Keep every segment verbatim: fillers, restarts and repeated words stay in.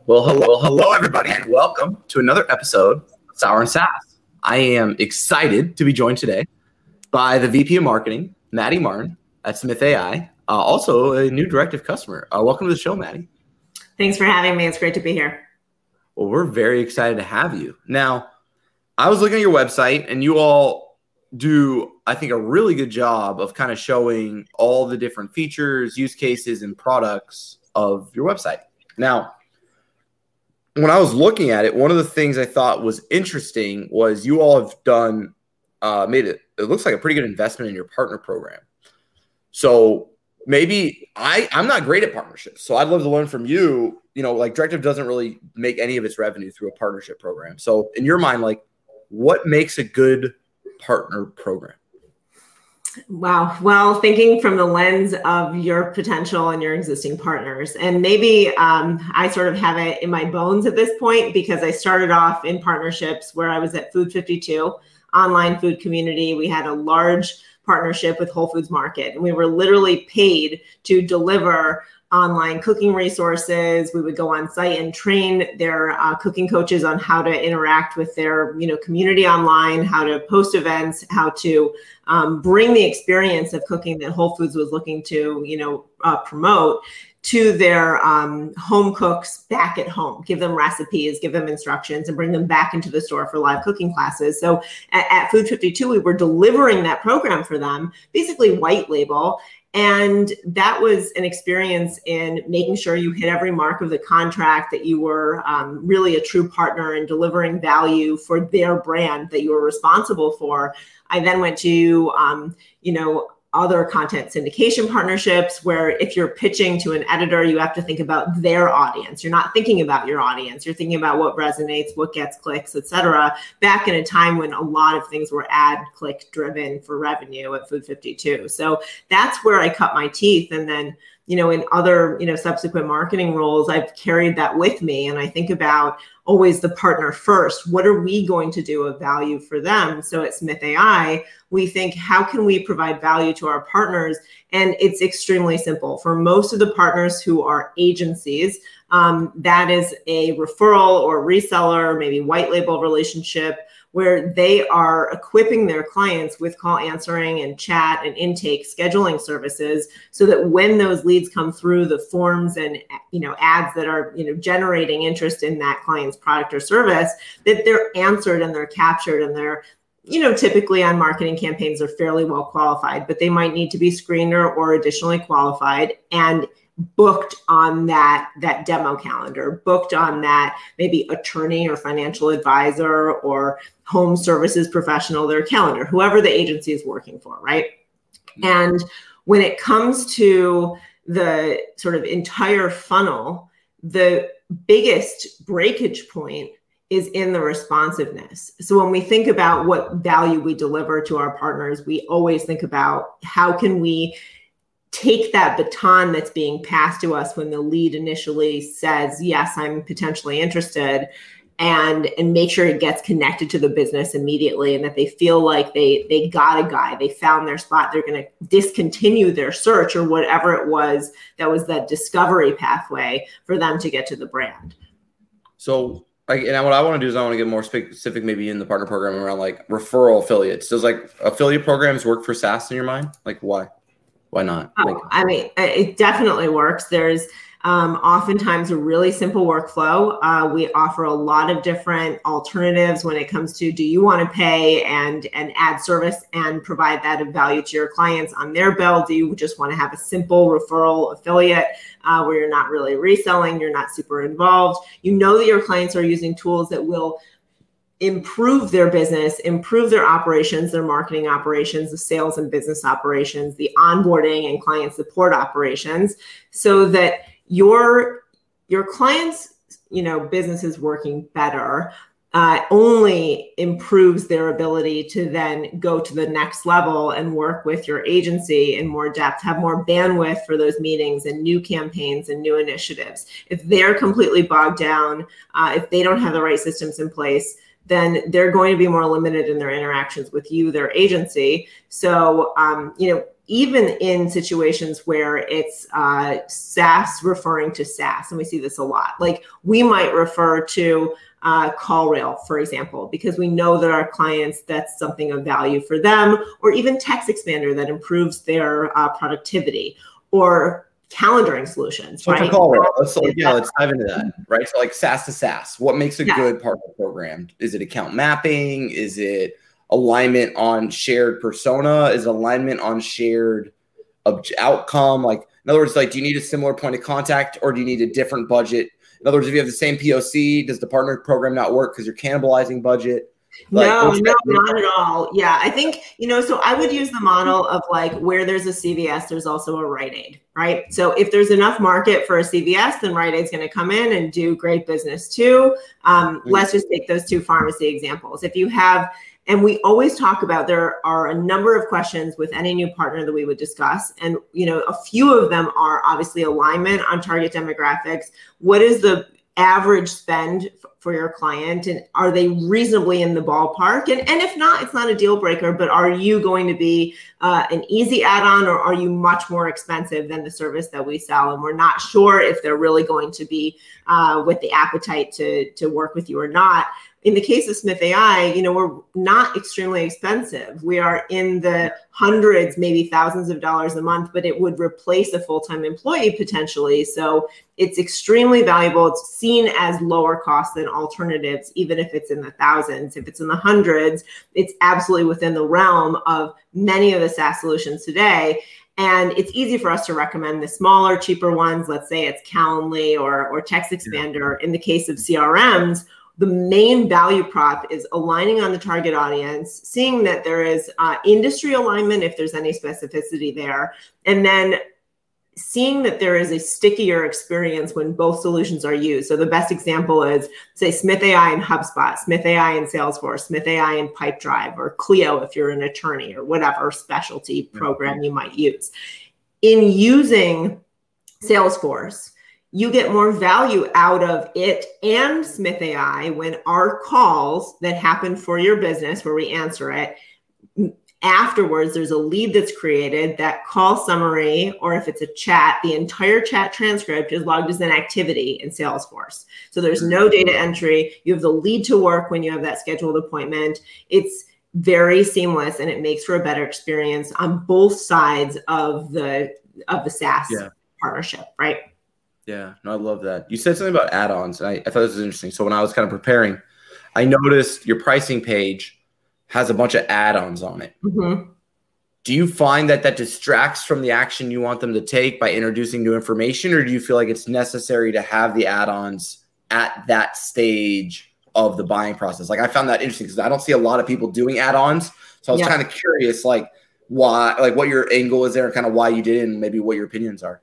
Well, hello, hello, everybody, and welcome to another episode of Sour and Sass. I am excited to be joined today by the V P of Marketing, Maddie Martin at Smith A I, uh, also a new directive customer. Uh, welcome to the show, Maddie. Thanks for having me. It's great to be here. Well, we're very excited to have you. Now, I was looking at your website, and you all do, I think, a really good job of kind of showing all the different features, use cases, and products of your website. Now, when I was looking at it, one of the things I thought was interesting was you all have done, uh, made it, it looks like a pretty good investment in your partner program. So maybe I, I'm not great at partnerships. So I'd love to learn from you, you know, like Directive doesn't really make any of its revenue through a partnership program. So in your mind, like what makes a good partner program? Wow. Well, thinking from the lens of your potential and your existing partners, and maybe um, I sort of have it in my bones at this point because I started off in partnerships where I was at Food fifty-two, online food community. We had a large partnership with Whole Foods Market, and we were literally paid to deliver online cooking resources. We would go on site and train their uh, cooking coaches on how to interact with their, you know, community online, how to post events, how to um, bring the experience of cooking that Whole Foods was looking to, you know, uh, promote to their um, home cooks back at home, give them recipes, give them instructions, and bring them back into the store for live cooking classes. So at, at Food fifty-two, we were delivering that program for them, basically white label. And that was an experience in making sure you hit every mark of the contract, that you were um, really a true partner in delivering value for their brand that you were responsible for. I then went to, um, you know, other content syndication partnerships where if you're pitching to an editor, you have to think about their audience. You're not thinking about your audience. You're thinking about what resonates, what gets clicks, et cetera. Back in a time when a lot of things were ad click driven for revenue at Food fifty-two. So that's where I cut my teeth. And then, you know, in other, you know, subsequent marketing roles, I've carried that with me. And I think about always the partner first. What are we going to do of value for them? So at Smith A I, we think, how can we provide value to our partners? And it's extremely simple. For most of the partners who are agencies, um, that is a referral or reseller, maybe white label relationship, where they are equipping their clients with call answering and chat and intake scheduling services so that when those leads come through the forms and, you know, ads that are, you know, generating interest in that client's product or service, that they're answered and they're captured and they're, you know, typically on marketing campaigns are fairly well qualified, but they might need to be screened or, or additionally qualified and booked on that, that demo calendar, booked on that maybe attorney or financial advisor or home services professional, their calendar, whoever the agency is working for, right? And when it comes to the sort of entire funnel, the biggest breakage point is in the responsiveness. So when we think about what value we deliver to our partners, we always think about how can we take that baton that's being passed to us when the lead initially says, yes, I'm potentially interested, and and make sure it gets connected to the business immediately and that they feel like they they got a guy, they found their spot, they're going to discontinue their search or whatever it was that was that discovery pathway for them to get to the brand. So like, and what I want to do is I want to get more specific maybe in the partner program around like referral affiliates. Does like affiliate programs work for SaaS in your mind? Like why? Why not? Oh, like, I mean, it definitely works. There's um, oftentimes a really simple workflow. Uh, we offer a lot of different alternatives when it comes to, do you want to pay and, and add service and provide that of value to your clients on their bill? Do you just want to have a simple referral affiliate uh, where you're not really reselling, you're not super involved? You know that your clients are using tools that will improve their business, improve their operations, their marketing operations, the sales and business operations, the onboarding and client support operations, so that your your clients, you know, business is working better, uh, only improves their ability to then go to the next level and work with your agency in more depth, have more bandwidth for those meetings and new campaigns and new initiatives. If they're completely bogged down, uh, if they don't have the right systems in place, then they're going to be more limited in their interactions with you, their agency. So, um, you know, even in situations where it's uh, SaaS referring to SaaS, and we see this a lot. Like we might refer to uh, CallRail, for example, because we know that our clients, that's something of value for them, or even Text Expander that improves their uh, productivity, or calendaring solutions. So right? for CallRail, let's like, yeah, let's dive into that, right? So like SaaS to SaaS, what makes a yeah. good partner program? Is it account mapping? Is it alignment on shared persona? Is alignment on shared outcome? Like, in other words, like, do you need a similar point of contact or do you need a different budget? In other words, if you have the same P O C, does the partner program not work because you're cannibalizing budget? Like, no, no, not at all. Yeah, I think, you know, so I would use the model of like where there's a C V S, there's also a Rite Aid, right? So if there's enough market for a C V S, then Rite Aid's going to come in and do great business too. Um, mm-hmm. Let's just take those two pharmacy examples. If you have, and we always talk about, there are a number of questions with any new partner that we would discuss. And, you know, a few of them are obviously alignment on target demographics. What is the average spend for your client, and are they reasonably in the ballpark? And, and if not, it's not a deal breaker, but are you going to be uh, an easy add-on, or are you much more expensive than the service that we sell? And we're not sure if they're really going to be uh, with the appetite to, to work with you or not. In the case of Smith A I, you know, we're not extremely expensive. We are in the hundreds, maybe thousands of dollars a month, but it would replace a full-time employee potentially. So it's extremely valuable. It's seen as lower cost than alternatives, even if it's in the thousands. If it's in the hundreds, it's absolutely within the realm of many of the SaaS solutions today. And it's easy for us to recommend the smaller, cheaper ones. Let's say it's Calendly or, or Text Expander. In the case of C R Ms, the main value prop is aligning on the target audience, seeing that there is uh, industry alignment if there's any specificity there, and then seeing that there is a stickier experience when both solutions are used. So the best example is, say, Smith A I and HubSpot, Smith A I and Salesforce, Smith A I and Pipedrive, or Clio if you're an attorney, or whatever specialty program you might use. In using Salesforce, you get more value out of it and Smith A I when our calls that happen for your business, where we answer it, afterwards, there's a lead that's created. That call summary, or if it's a chat, the entire chat transcript is logged as an activity in Salesforce. So there's no data entry. You have the lead to work when you have that scheduled appointment. It's very seamless, and it makes for a better experience on both sides of the of the SaaS yeah. partnership, right? Yeah, no, I love that. You said something about add-ons, and I, I thought this was interesting. So when I was kind of preparing, I noticed your pricing page has a bunch of add-ons on it. Mm-hmm. Do you find that that distracts from the action you want them to take by introducing new information, or do you feel like it's necessary to have the add-ons at that stage of the buying process? Like, I found that interesting because I don't see a lot of people doing add-ons. So I was yeah. kind of curious, like, why, like what your angle is there and kind of why you did it, and maybe what your opinions are.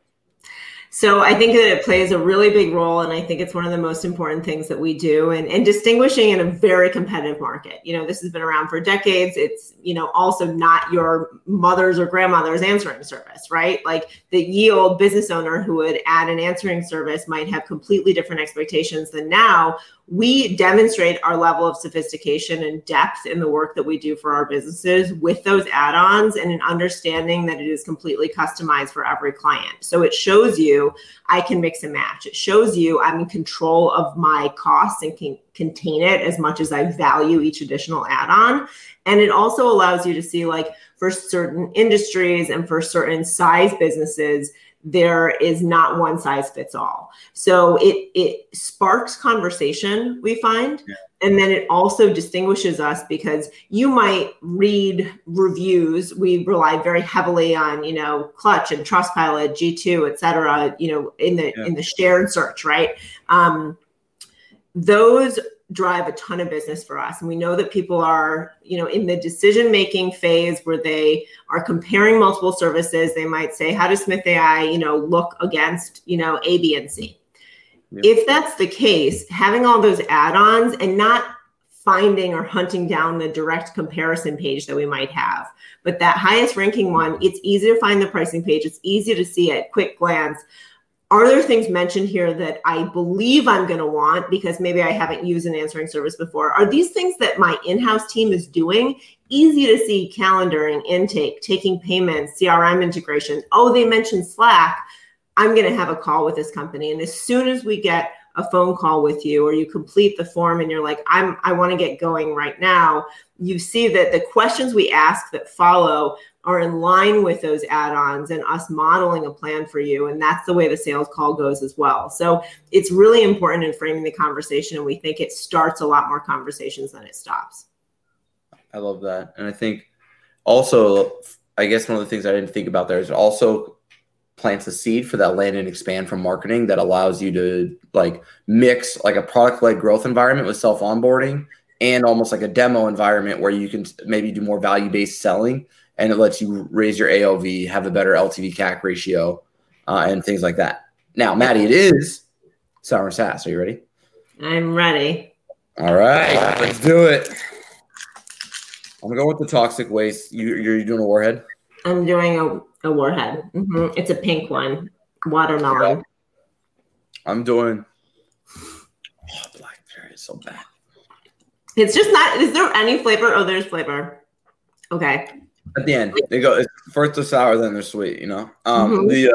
So I think that it plays a really big role, and I think it's one of the most important things that we do, and, and distinguishing in a very competitive market. You know, this has been around for decades. It's, you know, also not your mother's or grandmother's answering service, right? Like the ye old business owner who would add an answering service might have completely different expectations than now. We demonstrate our level of sophistication and depth in the work that we do for our businesses with those add-ons, and an understanding that it is completely customized for every client. So it shows you I can mix and match. It shows you I'm in control of my costs and can contain it as much as I value each additional add-on. And it also allows you to see, like, for certain industries and for certain size businesses, there is not one size fits all. So it it sparks conversation, we find. Yeah. And then it also distinguishes us because you might read reviews. We rely very heavily on, you know, Clutch and Trustpilot, G two, et cetera, you know, in the yeah. in the shared search, right? Um, those drive a ton of business for us. And we know that people are, you know, in the decision-making phase where they are comparing multiple services. They might say, how does Smith A I, you know, look against, you know, A, B, and C? Yeah. If that's the case, having all those add-ons and not finding or hunting down the direct comparison page that we might have, but that highest ranking one, it's easy to find the pricing page. It's easy to see at quick glance. Are there things mentioned here that I believe I'm going to want because maybe I haven't used an answering service before? Are these things that my in-house team is doing? easy to see calendaring, intake, taking payments, C R M integration. Oh, they mentioned Slack. I'm going to have a call with this company. And as soon as we get a phone call with you, or you complete the form and you're like, I'm, I want to get going right now, you see that the questions we ask that follow are in line with those add-ons and us modeling a plan for you. And that's the way the sales call goes as well. So it's really important in framing the conversation. And we think it starts a lot more conversations than it stops. I love that. And I think also, I guess one of the things I didn't think about there is it also plants a seed for that land and expand from marketing that allows you to like mix like a product-led growth environment with self-onboarding and almost like a demo environment where you can maybe do more value-based selling, and it lets you raise your A O V, have a better L T V C A C ratio, uh, and things like that. Now, Maddie, it is Sour and Sass. Are you ready? I'm ready. All right, let's do it. I'm going to go with the toxic waste. You, you're doing a warhead? I'm doing a, a warhead. Mm-hmm. It's a pink one. Watermelon. Yeah. I'm doing oh, blackberry is so bad. It's just not, is there any flavor? Oh, there's flavor. Okay. At the end, they go, it's first they're sour, then they're sweet, you know? Um, mm-hmm. The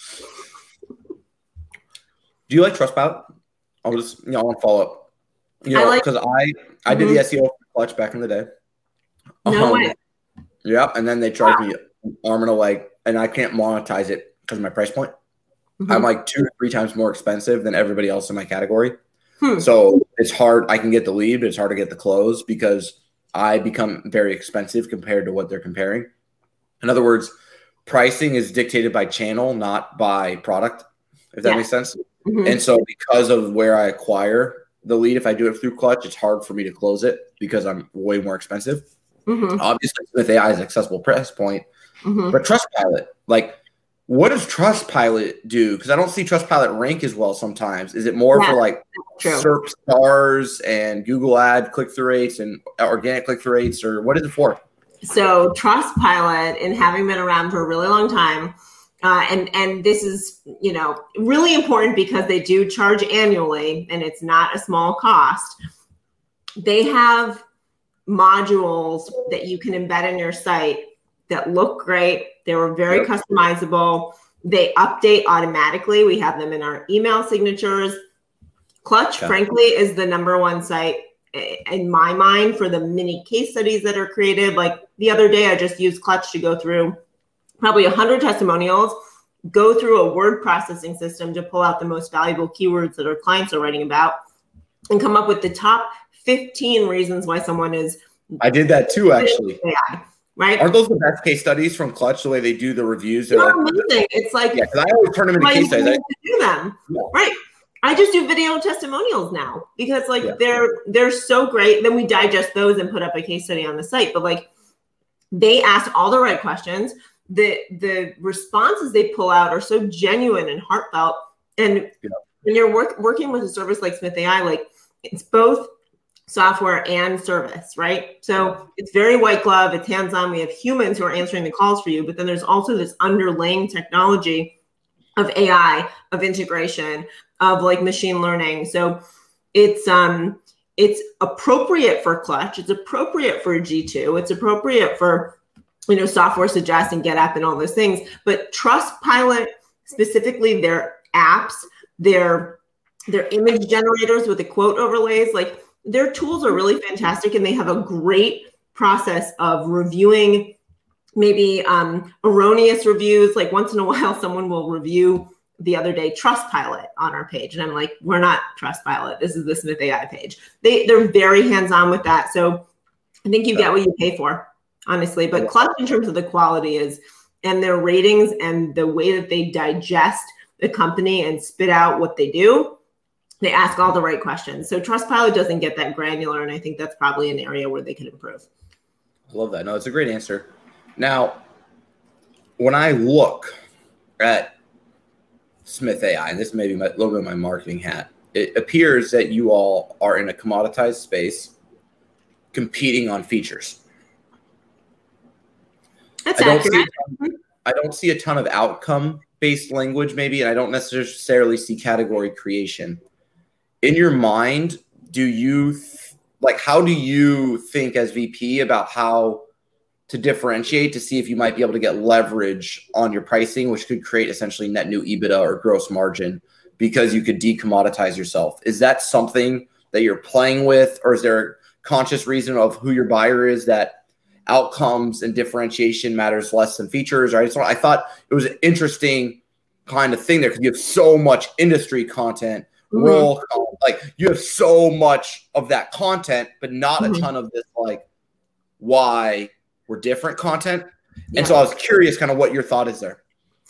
uh, do you like Trustpilot? I'll just, you know, I want to follow up. You know, because I, like, I, I mm-hmm. did the S E O for Clutch back in the day. No um, way. Yeah, and then they charged wow. me an arm and a leg, and I can't monetize it because of my price point. Mm-hmm. I'm like two to three times more expensive than everybody else in my category. Hmm. So it's hard. I can get the lead, but it's hard to get the close because I become very expensive compared to what they're comparing. In other words, pricing is dictated by channel, not by product, if that yeah. makes sense. Mm-hmm. And so because of where I acquire the lead, if I do it through Clutch, it's hard for me to close it because I'm way more expensive. Mm-hmm. Obviously, Smith A I is an accessible price point, mm-hmm. but Trustpilot, like, what does Trustpilot do? Because I don't see Trustpilot rank as well sometimes. Is it more yeah, for like SERP stars and Google ad click-through rates and organic click-through rates, or what is it for? So Trustpilot, and having been around for a really long time, uh, and and this is, you know, really important because they do charge annually, and it's not a small cost. They have modules that you can embed in your site that look great. They were very yep. customizable. They update automatically. We have them in our email signatures. Clutch, okay. frankly, is the number one site in my mind for the mini case studies that are created. Like the other day, I just used Clutch to go through probably one hundred testimonials, go through a word processing system to pull out the most valuable keywords that our clients are writing about, and come up with the top fifteen reasons why someone is. I did that too, actually. Yeah. Right? Aren't those the best case studies from Clutch, the way they do the reviews? They're like, amazing. It's like, yeah, because I always turn them into case studies. Do them. Yeah. Right. I just do video testimonials now because like yeah. they're they're so great. Then we digest those and put up a case study on the site. But like they ask all the right questions. The the responses they pull out are so genuine and heartfelt. And yeah. when you're work, working with a service like Smith A I, like it's both software and service, right? So it's very white glove, it's hands-on. We have humans who are answering the calls for you, but then there's also this underlying technology of A I, of integration, of like machine learning. So it's um it's appropriate for Clutch, it's appropriate for G two, it's appropriate for, you know, Software Suggest and GetApp and all those things. But Trustpilot, specifically their apps, their their image generators with the quote overlays, like their tools are really fantastic, and they have a great process of reviewing maybe um, erroneous reviews. Like once in a while, someone will review the other day Trustpilot on our page, and I'm like, we're not Trustpilot. This is the Smith A I page. They they're very hands-on with that. So I think you get what you pay for, honestly. But Clutch, in terms of the quality, is and their ratings and the way that they digest the company and spit out what they do. They ask all the right questions. So Trustpilot doesn't get that granular, and I think that's probably an area where they could improve. I love that. No, it's a great answer. Now, when I look at Smith A I, and this may be my, a little bit of my marketing hat, it appears that you all are in a commoditized space competing on features. That's I don't accurate. See ton, I don't see a ton of outcome-based language maybe, and I don't necessarily see category creation. In your mind, do you th- like, how do you think as V P about how to differentiate to see if you might be able to get leverage on your pricing, which could create essentially net new EBITDA or gross margin because you could decommoditize yourself? Is that something that you're playing with, or is there a conscious reason of who your buyer is that outcomes and differentiation matters less than features? Or I just I thought it was an interesting kind of thing there because you have so much industry content, mm-hmm. role, like you have so much of that content, but not mm-hmm. a ton of this like why we're different content. Yeah. And so I was curious kind of what your thought is there.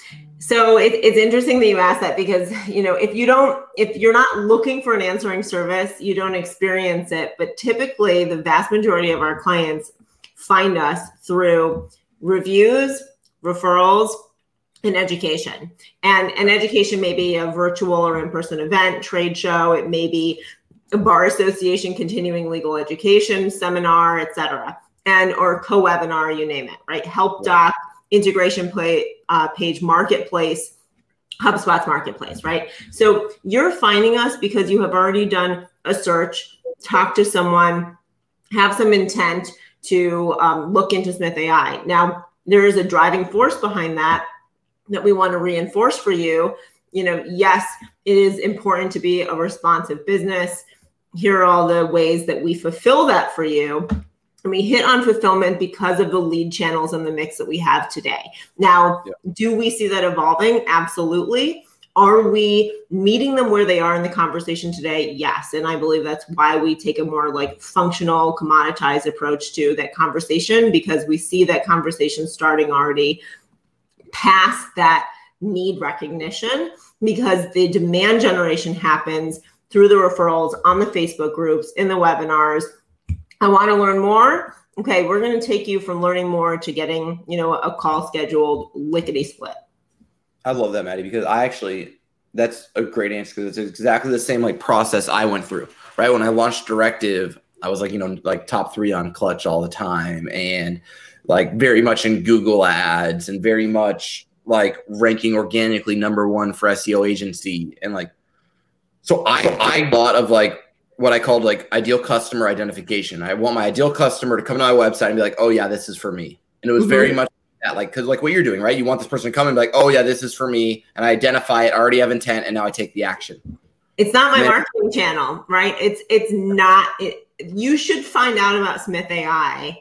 So it, it's interesting that you asked that because, you know, if you don't, if you're not looking for an answering service, you don't experience it. But typically the vast majority of our clients find us through reviews, referrals, and education. And an education may be a virtual or in-person event, trade show. It may be a bar association, continuing legal education, seminar, et cetera. And or co-webinar, you name it, right? Help doc, integration play, uh, page marketplace, HubSpot's marketplace, right? So you're finding us because you have already done a search, talked to someone, have some intent to um, look into Smith A I. Now, there is a driving force behind that that we want to reinforce for you. You know, yes, it is important to be a responsive business. Here are all the ways that we fulfill that for you. And we hit on fulfillment because of the lead channels and the mix that we have today. Now, yeah. do we see that evolving? Absolutely. Are we meeting them where they are in the conversation today? Yes. And I believe that's why we take a more like functional, commoditized approach to that conversation, because we see that conversation starting already past that need recognition, because the demand generation happens through the referrals on the Facebook groups, in the webinars. I want to learn more. Okay, we're going to take you from learning more to getting, you know, a call scheduled lickety split. I love that, Maddie, because I actually, that's a great answer because it's exactly the same like process I went through, right? When I launched Directive, I was like, you know, like top three on Clutch all the time and like very much in Google ads and very much like ranking organically number one for S E O agency. And like, so I, I thought of like, what I called like ideal customer identification. I want my ideal customer to come to my website and be like, oh yeah, this is for me. And it was mm-hmm. very much that, like, cause like what you're doing, right? You want this person to come and be like, oh yeah, this is for me. And I identify it, I already have intent. And now I take the action. It's not my then, marketing channel, right? It's, it's not, it, you should find out about Smith A I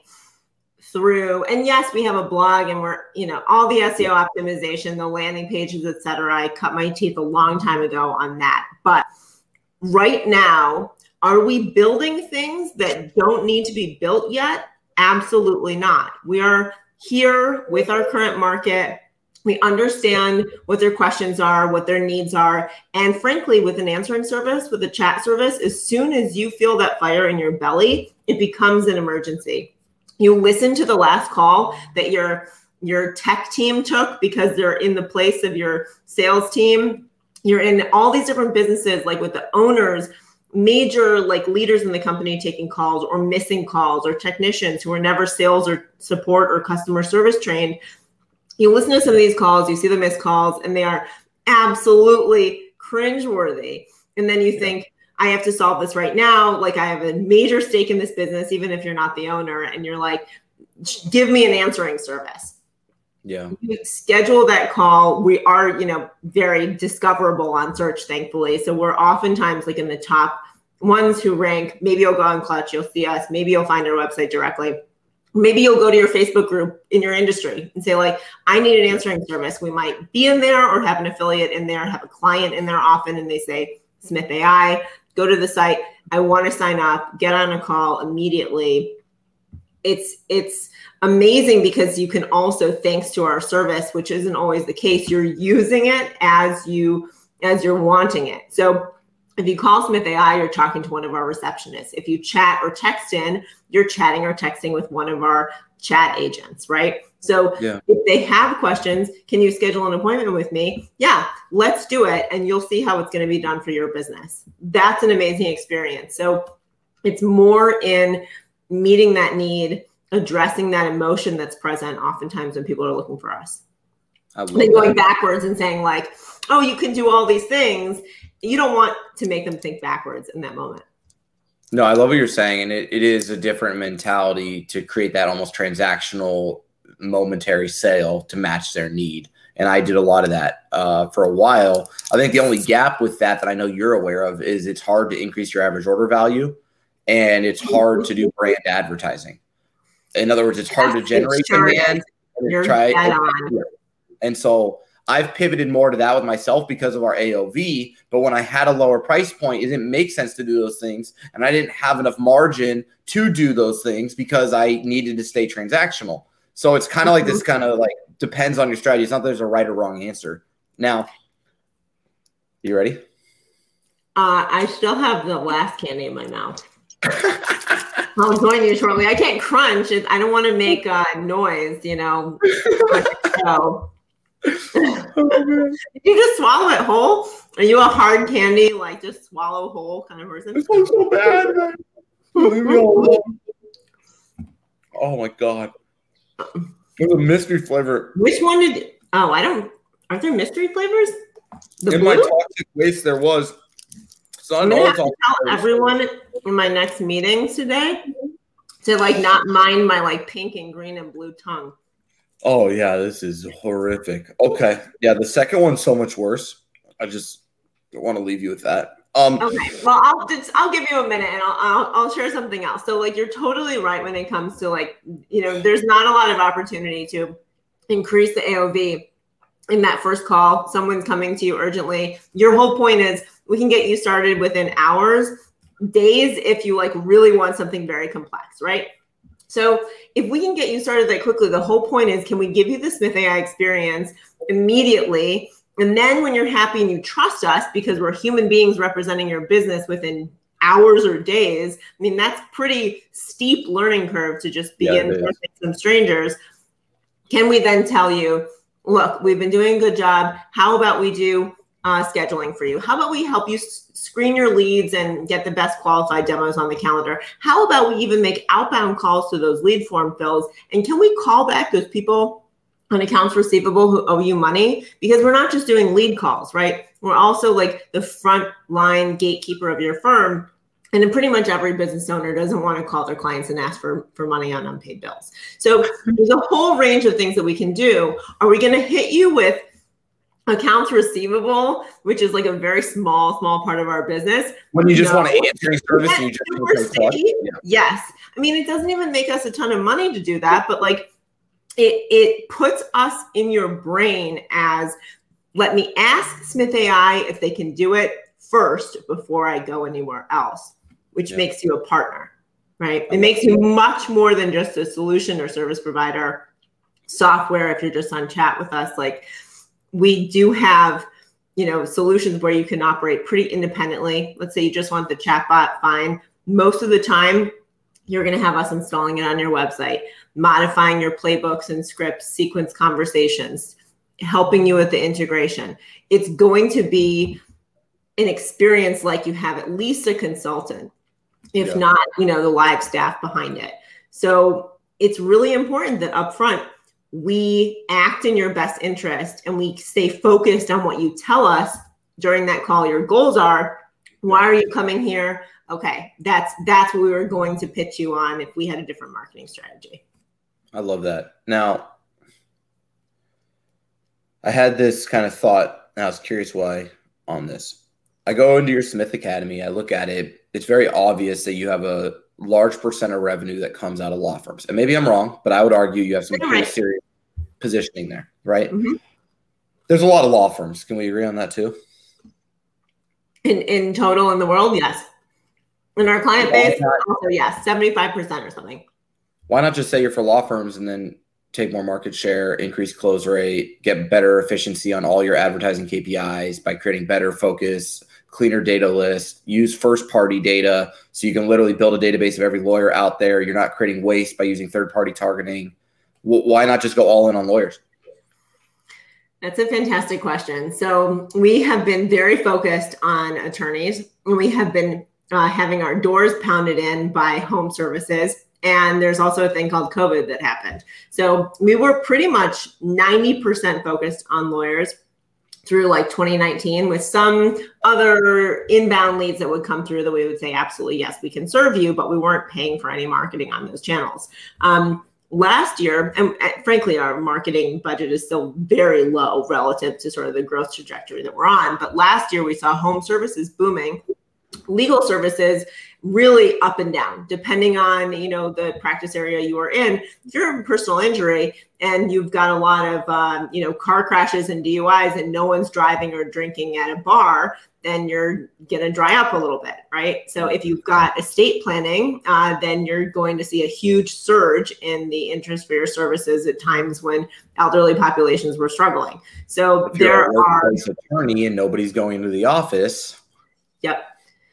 through, and yes, we have a blog and we're, you know, all the S E O optimization, the landing pages, et cetera. I cut my teeth a long time ago on that. But right now, are we building things that don't need to be built yet? Absolutely not. We are here with our current market. We understand what their questions are, what their needs are. And frankly, with an answering service, with a chat service, as soon as you feel that fire in your belly, it becomes an emergency. You listen to the last call that your, your tech team took because they're in the place of your sales team. You're in all these different businesses, like with the owners, major like leaders in the company taking calls or missing calls, or technicians who are never sales or support or customer service trained. You listen to some of these calls, you see the missed calls, and they are absolutely cringeworthy. And then you think, I have to solve this right now. Like I have a major stake in this business, even if you're not the owner. And you're like, give me an answering service. Yeah. You schedule that call. We are, you know, very discoverable on search, thankfully. So we're oftentimes like in the top ones who rank. Maybe you'll go on Clutch, you'll see us. Maybe you'll find our website directly. Maybe you'll go to your Facebook group in your industry and say like, I need an answering service. We might be in there or have an affiliate in there, have a client in there often. And they say, Smith A I, go to the site. I want to sign up, get on a call immediately. It's, it's, amazing because you can also, thanks to our service, which isn't always the case, you're using it as you as you're wanting it. So if you call Smith A I, you're talking to one of our receptionists. If you chat or text in, you're chatting or texting with one of our chat agents, right? So yeah. If they have questions, can you schedule an appointment with me? Yeah, let's do it. And you'll see how it's going to be done for your business. That's an amazing experience. So it's more in meeting that need, addressing that emotion that's present oftentimes when people are looking for us. And then going that. backwards and saying like, oh, you can do all these things. You don't want to make them think backwards in that moment. No, I love what you're saying. And it, it is a different mentality to create that almost transactional momentary sale to match their need. And I did a lot of that uh, for a while. I think the only gap with that that I know you're aware of is it's hard to increase your average order value, and it's hard to do brand advertising. In other words, it's hard to generate demand. You're dead on. And so I've pivoted more to that with myself because of our A O V. But when I had a lower price point, it didn't make sense to do those things. And I didn't have enough margin to do those things because I needed to stay transactional. So it's kind of like this kind of like depends on your strategy. It's not that there's a right or wrong answer. Now, you ready? Uh, I still have the last candy in my mouth. I'll join you shortly. I can't crunch. I don't want to make uh, noise, you know. So. Did you just swallow it whole? Are you a hard candy, like just swallow whole kind of person? This one's so bad, man. Leave me alone. Oh my god. There's a mystery flavor. Which one did oh I don't are there mystery flavors? The in blue? My toxic waste there was. So I'm gonna have to tell everyone in my next meetings today to like not mind my like pink and green and blue tongue. Oh yeah, this is horrific. Okay, yeah, the second one's so much worse. I just want to leave you with that. Um, okay, well, I'll just, I'll give you a minute and I'll, I'll I'll share something else. So like, you're totally right when it comes to like, you know, there's not a lot of opportunity to increase the A O V in that first call. Someone's coming to you urgently. Your whole point is we can get you started within hours, days if you like really want something very complex, right? So if we can get you started that quickly, the whole point is, can we give you the Smith A I experience immediately? And then when you're happy and you trust us, because we're human beings representing your business within hours or days, I mean, that's pretty steep learning curve to just begin yeah, with some strangers. Can we then tell you, look, we've been doing a good job. How about we do uh, scheduling for you? How about we help you s- screen your leads and get the best qualified demos on the calendar? How about we even make outbound calls to those lead form fills? And can we call back those people on accounts receivable who owe you money? Because we're not just doing lead calls, right? We're also like the front line gatekeeper of your firm. And then pretty much every business owner doesn't want to call their clients and ask for, for money on unpaid bills. So there's a whole range of things that we can do. Are we going to hit you with accounts receivable, which is like a very small, small part of our business? When you just no. want to answer service, you just yeah. Yes. I mean, it doesn't even make us a ton of money to do that, but like it, it puts us in your brain as, let me ask Smith A I if they can do it first before I go anywhere else, which yeah. makes you a partner, right? It makes you much more than just a solution or service provider software. If you're just on chat with us, like we do have, you know, solutions where you can operate pretty independently. Let's say you just want the chatbot, fine. Most of the time, you're going to have us installing it on your website, modifying your playbooks and scripts, sequence conversations, helping you with the integration. It's going to be an experience like you have at least a consultant, if yeah. not, you know, the live staff behind it. So it's really important that upfront we act in your best interest and we stay focused on what you tell us during that call. Your goals are, why are you coming here? Okay, that's that's what we were going to pitch you on if we had a different marketing strategy. I love that. Now, I had this kind of thought, and I was curious why on this. I go into your Smith Academy, I look at it, it's very obvious that you have a large percent of revenue that comes out of law firms. And maybe I'm wrong, but I would argue you have some pretty serious positioning there, right? Mm-hmm. There's a lot of law firms. Can we agree on that too? In in total in the world, yes. In our client base, also yes, seventy-five percent or something. Why not just say you're for law firms and then take more market share, increase close rate, get better efficiency on all your advertising K P Is by creating better focus, cleaner data list, use first-party data so you can literally build a database of every lawyer out there. You're not creating waste by using third-party targeting. W- why not just go all in on lawyers? That's a fantastic question. So we have been very focused on attorneys, and we have been uh, having our doors pounded in by home services. And there's also a thing called COVID that happened. So we were pretty much ninety percent focused on lawyers. through like twenty nineteen, with some other inbound leads that would come through that we would say, absolutely, yes, we can serve you, but we weren't paying for any marketing on those channels. Um, last year, and frankly, our marketing budget is still very low relative to sort of the growth trajectory that we're on. But last year we saw home services booming, legal services really up and down, depending on, you know, the practice area you are in. If you're in personal injury and you've got a lot of, um, you know, car crashes and D U Is and no one's driving or drinking at a bar, then you're going to dry up a little bit, right? So if you've got estate planning, uh, then you're going to see a huge surge in the interest for your services at times when elderly populations were struggling. So if there you're are an attorney and nobody's going to the office. Yep.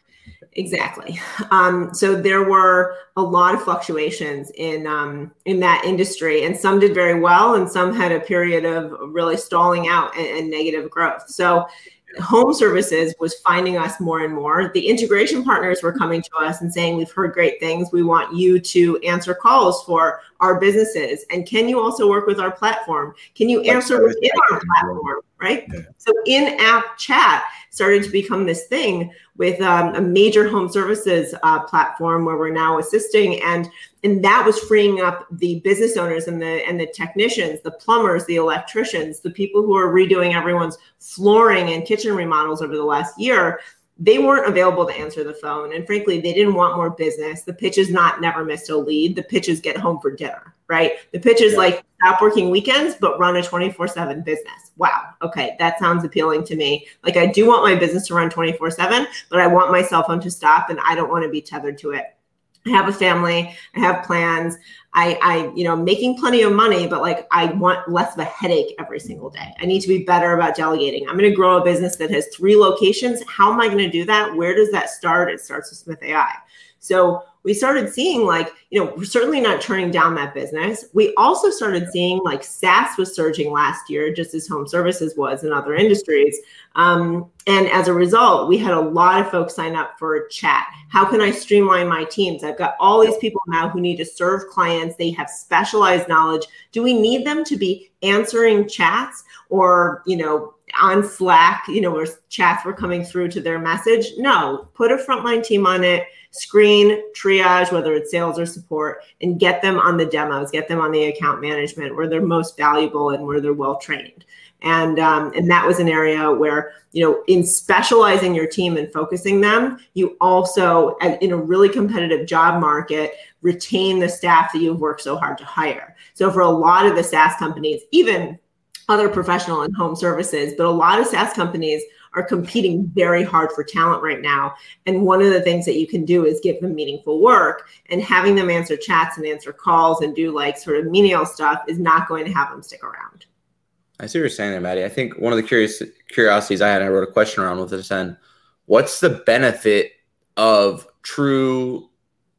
Exactly. Um, so there were a lot of fluctuations in um, in that industry, and some did very well, and some had a period of really stalling out and, and negative growth. So home services was finding us more and more. The integration partners were coming to us and saying, we've heard great things. We want you to answer calls for our businesses. And can you also work with our platform? Can you answer within our platform, right? Yeah. So in-app chat started to become this thing with um, a major home services uh, platform where we're now assisting. And and that was freeing up the business owners and the and the technicians, the plumbers, the electricians, the people who are redoing everyone's flooring and kitchen remodels over the last year. They weren't available to answer the phone. And frankly, they didn't want more business. The pitch is not never missed a lead. The pitch is get home for dinner, right? The pitch is yeah. like stop working weekends, but run a twenty-four seven business. Wow. Okay. That sounds appealing to me. Like I do want my business to run twenty-four seven, but I want my cell phone to stop and I don't want to be tethered to it. I have a family, I have plans. I, I, you know, making plenty of money, but like, I want less of a headache every single day. I need to be better about delegating. I'm going to grow a business that has three locations. How am I going to do that? Where does that start? It starts with Smith A I. So we started seeing like, you know, we're certainly not turning down that business. We also started seeing like SaaS was surging last year, just as home services was in other industries. Um, and as a result, we had a lot of folks sign up for chat. How can I streamline my teams? I've got all these people now who need to serve clients. They have specialized knowledge. Do we need them to be answering chats or, you know, on Slack, you know, where chats were coming through to their message? No, put a frontline team on it, screen, triage, whether it's sales or support, and get them on the demos, get them on the account management where they're most valuable and where they're well trained. And um, and that was an area where, you know, in specializing your team and focusing them, you also, in a really competitive job market, retain the staff that you've worked so hard to hire. So for a lot of the SaaS companies, even other professional and home services, but a lot of SaaS companies are competing very hard for talent right now. And one of the things that you can do is give them meaningful work, and having them answer chats and answer calls and do like sort of menial stuff is not going to have them stick around. I see what you're saying there, Maddie. I think one of the curious curiosities I had, I wrote a question around with this, and what's the benefit of true,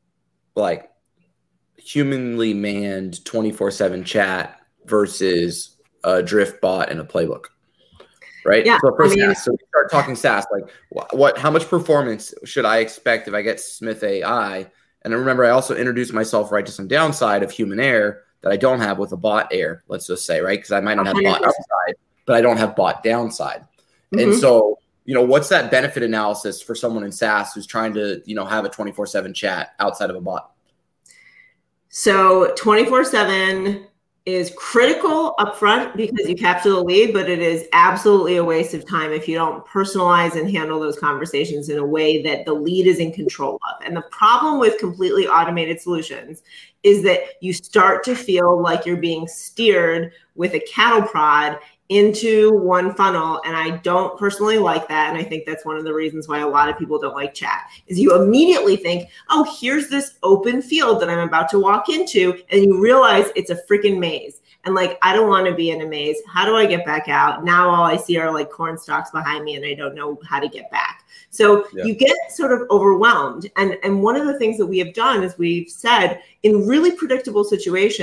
like, humanly manned twenty-four seven chat versus a drift bot and a playbook? Right. Yeah, so first, I mean, SaaS, so we start talking SaaS, like what, what, how much performance should I expect if I get Smith A I? And remember, I also introduced myself right to some downside of human error that I don't have with a bot error, let's just say, right? Because I might not have bot upside, but I don't have bot downside. Mm-hmm. And so, you know, what's that benefit analysis for someone in SaaS who's trying to, you know, have a twenty-four seven chat outside of a bot? So twenty-four seven is critical upfront because you capture the lead, but it is absolutely a waste of time if you don't personalize and handle those conversations in a way that the lead is in control of. And the problem with completely automated solutions is that you start to feel like you're being steered with a cattle prod into one funnel. And I don't personally like that. And I think that's one of the reasons why a lot of people don't like chat, is you immediately think, oh, here's this open field that I'm about to walk into. And you realize it's a freaking maze. And like, I don't want to be in a maze. How do I get back out? Now all I see are like corn stalks behind me and I don't know how to get back. So yeah. You get sort of overwhelmed. And, and one of the things that we have done is we've said in really predictable situations,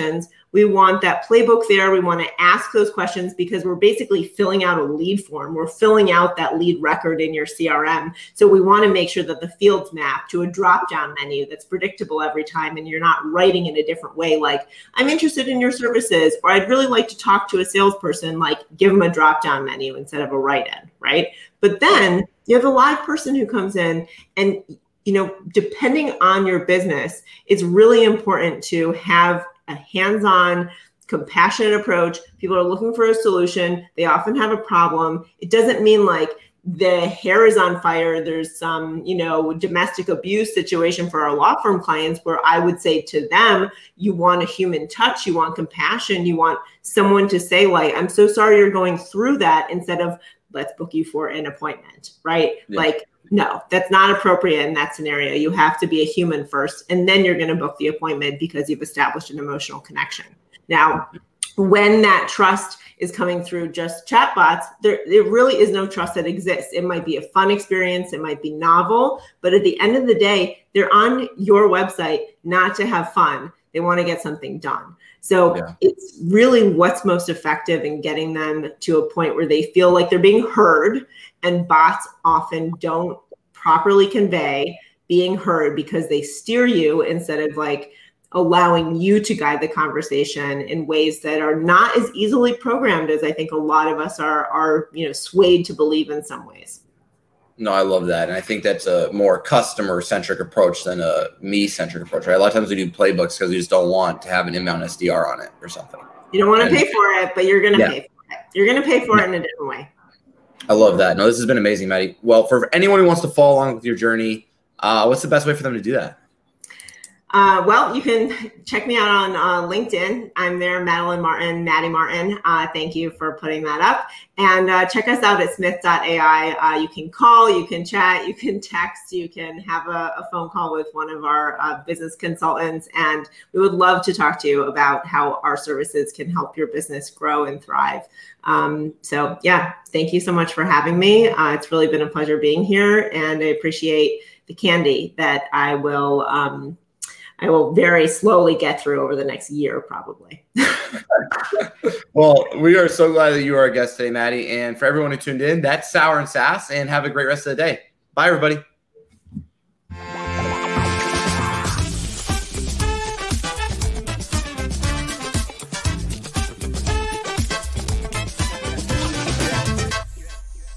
We want that playbook there. We want to ask those questions because we're basically filling out a lead form. We're filling out that lead record in your C R M. So we want to make sure that the fields map to a drop-down menu that's predictable every time, and you're not writing in a different way, like, I'm interested in your services, or I'd really like to talk to a salesperson, like give them a drop-down menu instead of a write-in, right? But then you have a live person who comes in, and you know, depending on your business, it's really important to have a hands-on, compassionate approach. People are looking for a solution. They often have a problem. It doesn't mean like the hair is on fire. There's some, you know, domestic abuse situation for our law firm clients where I would say to them, you want a human touch, you want compassion, you want someone to say like, I'm so sorry you're going through that, instead of let's book you for an appointment, right? Yeah. Like, no, that's not appropriate in that scenario. You have to be a human first, and then you're going to book the appointment because you've established an emotional connection. Now, when that trust is coming through just chatbots, there, there really is no trust that exists. It might be a fun experience. It might be novel, but at the end of the day, they're on your website not to have fun. They want to get something done. So yeah. It's really what's most effective in getting them to a point where they feel like they're being heard, and bots often don't properly convey being heard because they steer you instead of like allowing you to guide the conversation in ways that are not as easily programmed as I think a lot of us are, are, you know, swayed to believe in some ways. No, I love that. And I think that's a more customer-centric approach than a me-centric approach, right? A lot of times we do playbooks because we just don't want to have an inbound S D R on it or something. You don't want to and, pay for it, but you're going to yeah. pay for it. You're going to pay for yeah. it in a different way. I love that. No, this has been amazing, Maddie. Well, for anyone who wants to follow along with your journey, uh, what's the best way for them to do that? Uh, well, you can check me out on uh, LinkedIn. I'm there, Madeline Martin, Maddie Martin. Uh, thank you for putting that up. And uh, check us out at smith dot A I. Uh, you can call, you can chat, you can text, you can have a, a phone call with one of our uh, business consultants. And we would love to talk to you about how our services can help your business grow and thrive. Um, so yeah, thank you so much for having me. Uh, it's really been a pleasure being here, and I appreciate the candy that I will um, I will very slowly get through over the next year, probably. Well, we are so glad that you are our guest today, Maddie. And for everyone who tuned in, that's Sour and Sass, and have a great rest of the day. Bye, everybody.